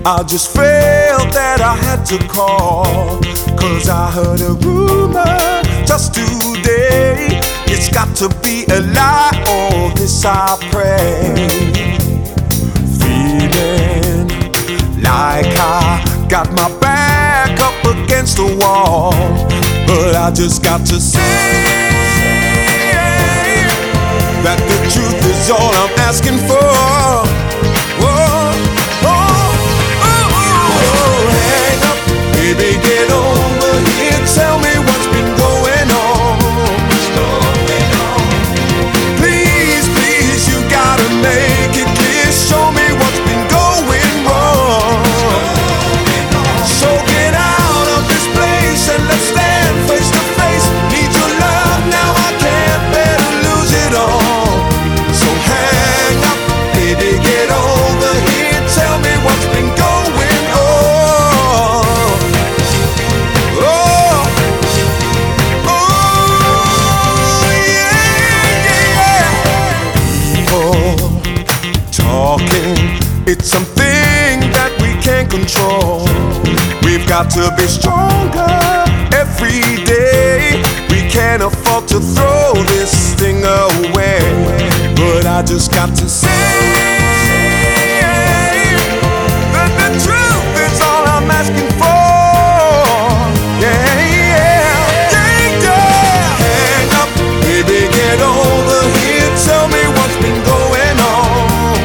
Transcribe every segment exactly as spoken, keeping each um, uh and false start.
I just felt that I had to call, 'cause I heard a rumor just today. It's got to be a lie, oh this I pray. Feeling like I got my back up against the wall, but I just got to say that the truth is all I'm asking for. Whoa, oh, oh, oh, hang up, baby, get over here. Tell me what's been going on. Please, please, you gotta make it clear. Show me what's been going wrong. So get out of this place and let's stand face to face. Need your love now, I can't bear to lose it all. So hang up, baby, get over here. Tell me what's been going on. Oh, oh, yeah, yeah. People talking, it's something that we can't control. We've got to be stronger every day. We can't afford to throw this thing away. But I just got to say that the truth is all I'm asking for. Yeah, yeah, yeah, yeah. Hang up, baby, get over here. Tell me what's been going on.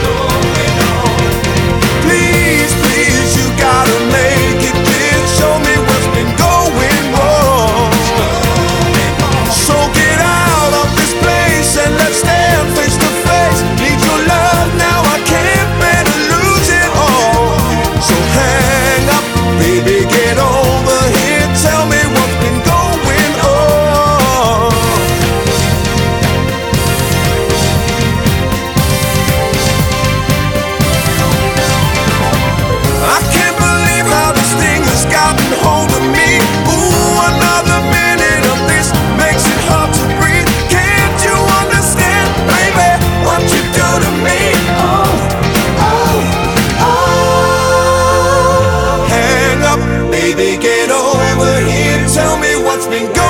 Please, please, you gotta make it clear. Show me what's been going wrong. So get out of this place and let's stand face to face. Need your love now, I can't bear to lose it all. So hang up, baby, get over here. Tell me what's been going on. I can't believe how this thing has gotten hold of me. Ooh, another minute of this makes it hard to breathe. Can't you understand, baby, what you do to me? Oh, oh, oh. Hang up, baby, get over here. Tell me what's been going on.